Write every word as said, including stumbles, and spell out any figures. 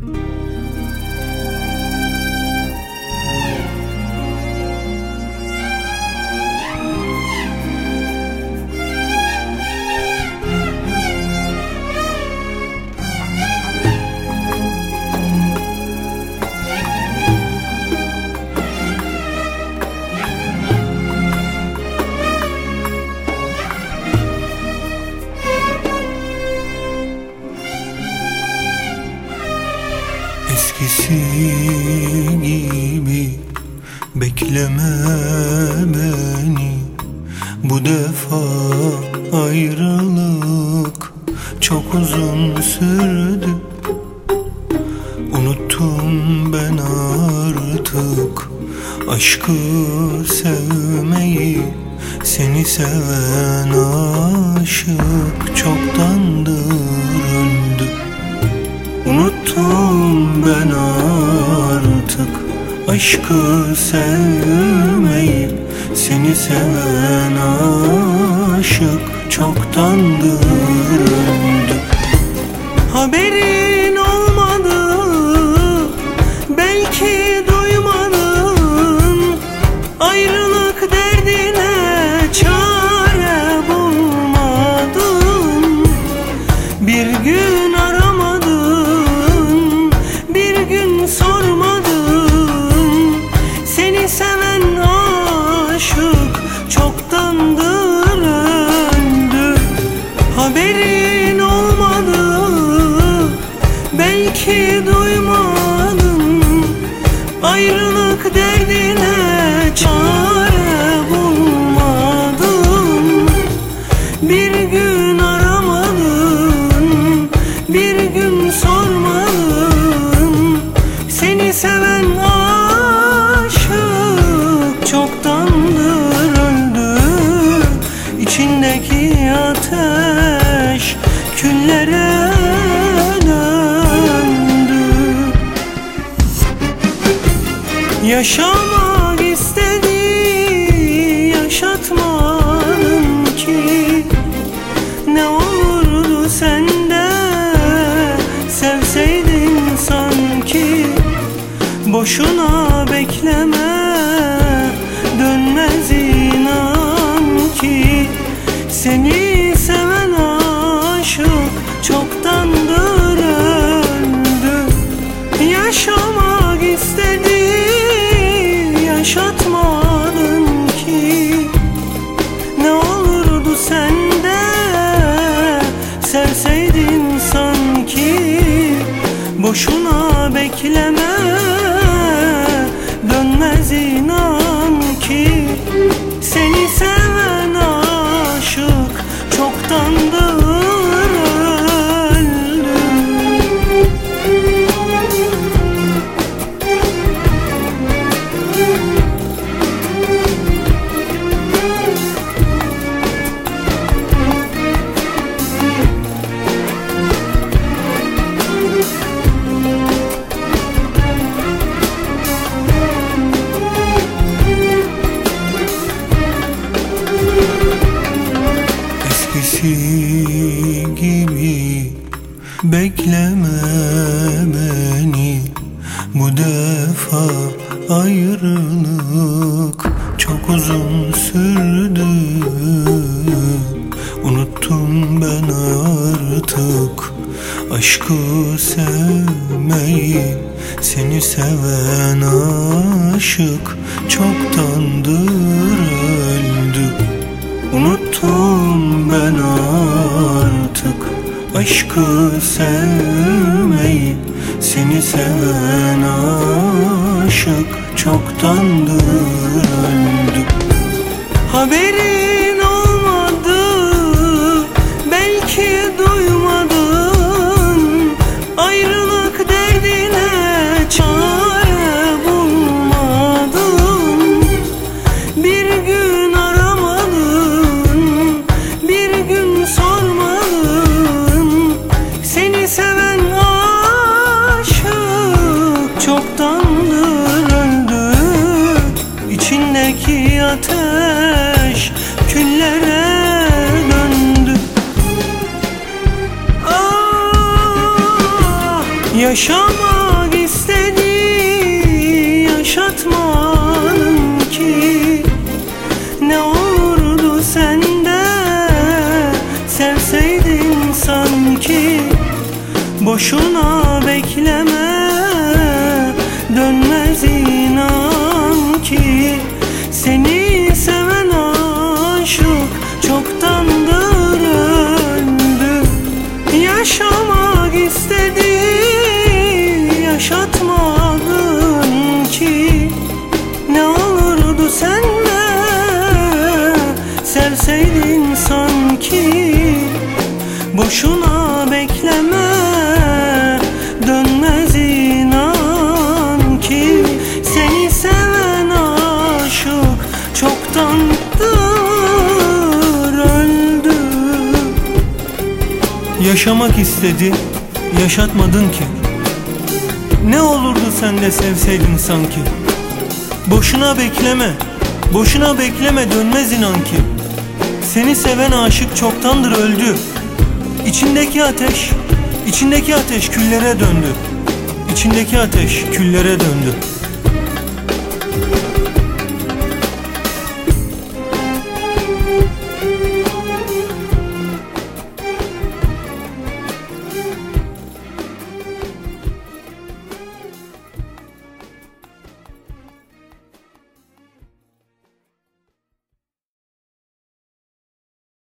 Eskisi gibi bekleme beni, bu defa ayrılık çok uzun sürdü. Unuttum ben artık aşkı sevmeyi, seni seven aşık çoktandır öldü. Unuttum ben artık aşkı sevmeyi, seni seven aşık çoktandır öldü. Haberin olmadı, belki duymadın, ayrılık derdine çare bulmadın. Bir gün aramadın, bir gün sormadın, seni seven aşık çoktandır öldü. Haberin olmadı, belki duymadın, ayrılık derdine çare bulmadın. Bir gün aramadın, bir gün sormadın, seni seven aşık çoktandır öldü. İçindeki ateş küllere döndü. Yaşamak istedi, yaşatmadın ki. Ne olurdu sende, sevseydin sanki. Boşuna bekleme, dönmez inan ki. Seni seven aşık çoktandır öldü. Yaşamak istedi, yaşatmadın ki. Ne olurdu sende, sevseydin sanki. Boşuna bekleme, dönmez inan ki. Seni seven aşık çoktandır öldü. Eskisi gibi bekleme beni, bu defa ayrılık çok uzun sürdü. Unuttum ben artık aşkı sevmeyi, seni seven aşık çoktandır öldü. Unuttum ben artık aşkı sevmeyi, seni seven aşık çoktandır öldü. Haberin olmadı, belki duymadın, ayrılık derdine çare bulmadın. Bir gün aramadın, bir gün sormadın, seni seven aşık çoktandır öldü. İçindeki ateş küllere döndü. Ah, Yaşamak istedi, yaşatmadın ki. Ne olurdu sende, sevseydin sanki. Boşuna bekleme, dönmez inan ki. Seni seven aşık çoktandır öldü. Yaşamak istedi, yaşatmadın ki. Ne olurdu senle, sevseydin sanki. Boşuna bekleme, dönmez inan ki. Seni seven aşık çoktandır öldü. Yaşamak istedi, yaşatmadın ki. Ne olurdu sen de sevseydin sanki. Boşuna bekleme, boşuna bekleme, dönmez inan ki. Seni seven aşık çoktandır öldü. İçindeki ateş, içindeki ateş küllere döndü. İçindeki ateş küllere döndü.